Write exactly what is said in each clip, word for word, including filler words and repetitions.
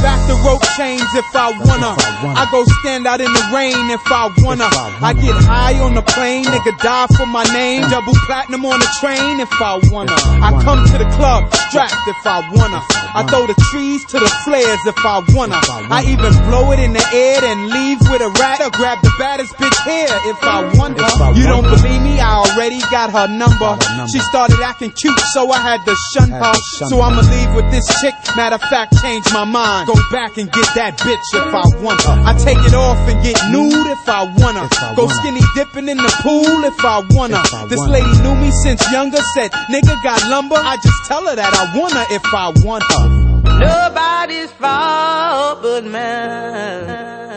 back the rope chains if I wanna. I go stand out in the rain if I wanna. I get high on the plane, nigga die for my name. Double platinum on the train if I wanna. I come to the club strapped if I wanna. I throw the trees to the flares if I wanna. I even blow it in the air and leave with a rat or grab the baddest bitch here if I want her. You don't believe me? I already got her number. She started acting cute, so I had to shun her. So I'ma leave with this chick. Matter of fact, change my mind. Go back and get that bitch if I want her. I take it off and get nude if I wanna. Go skinny dipping in the pool if I wanna. This lady knew me since younger. Said, nigga got lumber. I just tell her that I wanna if I want her. Nobody's fault but mine.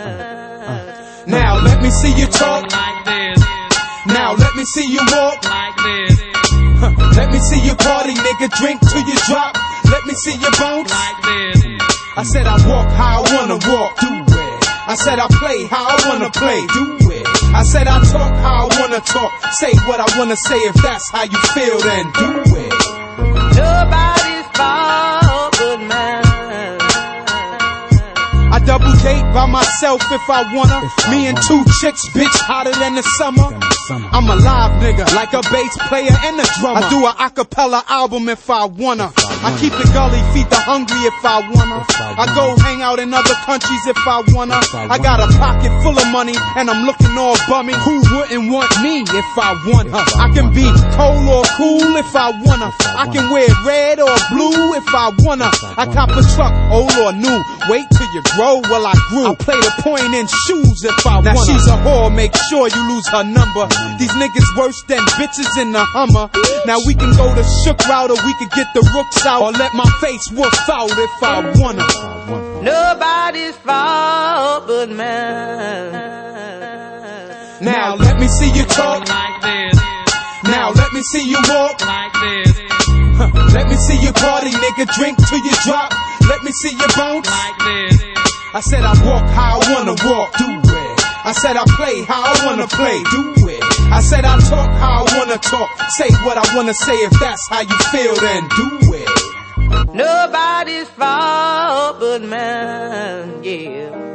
Now let me see you talk like this. Now let me see you walk like this. Let me see you party, nigga, drink till you drop. Let me see you bounce like this. I said I walk how I wanna walk, do it. I said I play how I wanna play, do it. I said I talk how I wanna talk. Say what I wanna say, if that's how you feel, then do it. Nobody's fault but mine. I double date by myself if I wanna. If I Me and wanna. Two chicks, bitch, hotter than the summer. I'm a live nigga, like a bass player and a drummer. I do a acapella album if I wanna. If I, wanna. I keep it gully, feed the hungry if I wanna. If I, wanna. I go hang out in other countries if I wanna. If I, wanna. I got a pocket full of money and I'm looking all bummy. Who wouldn't want me if I want her? I, I can be cold or cool if I wanna. If I, I can wear red or blue if I wanna. If I, wanna. I cop a truck, old or new. Wait till you grow, well I grew. I play the point in shoes if I now wanna. Now she's a whore, make sure you lose her number. These niggas worse than bitches in the Hummer. Now we can go the shook route or we could get the rooks out. Or let my face woof out if I wanna. Nobody's fault but mine. Now let me see you talk like this. Now let me see you walk like this. Let me see you party, nigga, drink till you drop. Let me see you bounce like this. I said I walk how I wanna walk, do it. I said I play how I wanna play, do it. I said I talk how I wanna talk. Say what I wanna say, if that's how you feel, then do it. Nobody's fault but mine, yeah.